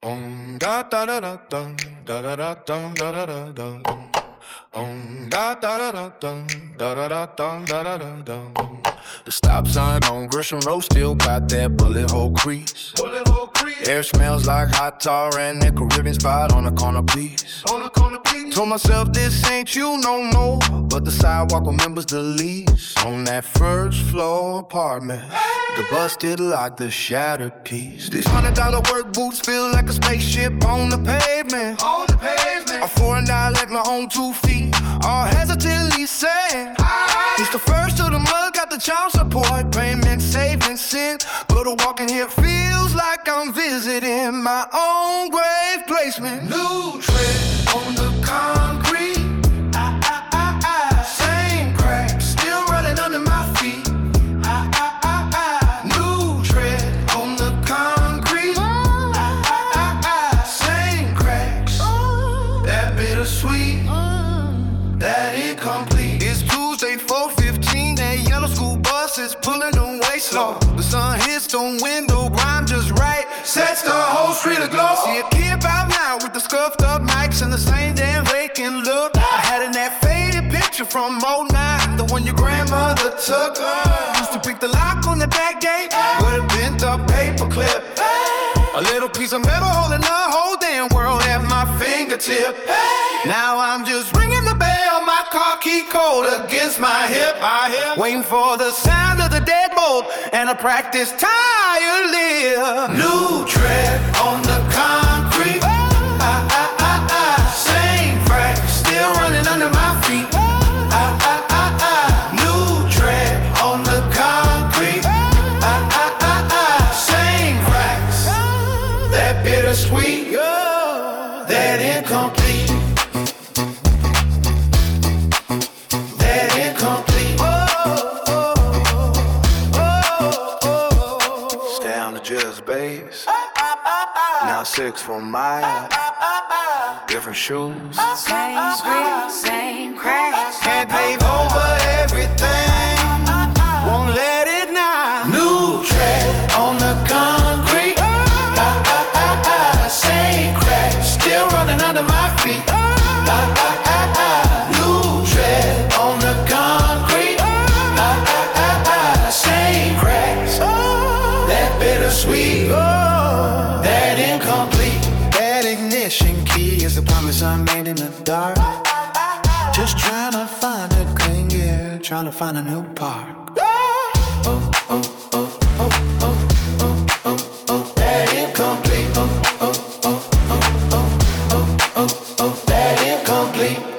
Da da da da dum, da da da dum, da da da dum. Da da da da dum, da da da dum, da da da dum. The stop sign on Gresham Road still got that bullet hole crease. Air smells like hot tar and that Caribbean spot on the corner piece. Told myself this ain't you no more, but the sidewalk remembers the lease. On that first floor apartment, the busted lock, the shattered piece. These $100 work boots feel like a spaceship on the pavement. A foreign dialect, my own 2 feet, all hesitantly saying it's the first of the month, got the child support payment savings sent. But a walk in here feels like I'm visiting my own grave placement. New tread on the concrete, same crack still running under my feet. New tread on the concrete, same cracks, that bittersweet, that incomplete. It's Tuesday, 4:15, that yellow school bus is pulling away slow. The sun hits the window, rhyme just right, sets the whole street aglow. See a kid about now with the scuffed up mics and the same damn vacant look. I had in that faded picture from '09, the one your grandmother took. Used to pick the lock on the back gate with a bent up paper clip. A little piece of metal holding the whole damn world at my fingertip. Now I'm just ringing the bell, my car key cold against my hip. Waiting for the sound of the deadbolt and a practice tire lip. New tread on the concrete, same crack still running under my feet. New tread on the concrete, same cracks, that bittersweet, that incomplete, that incomplete. Stay on the just base. Now 6 for Maya. Different shoes. Same street, same cracks. Can't pave over everything. Won't let it now. New tread on the concrete. Same crack still running under my feet. New tread on the concrete. Same cracks, that bittersweet, that incomplete. That ignition key is the promise I made in the dark. Just trying to find a clean gear, trying to find a new park. That incomplete. That incomplete.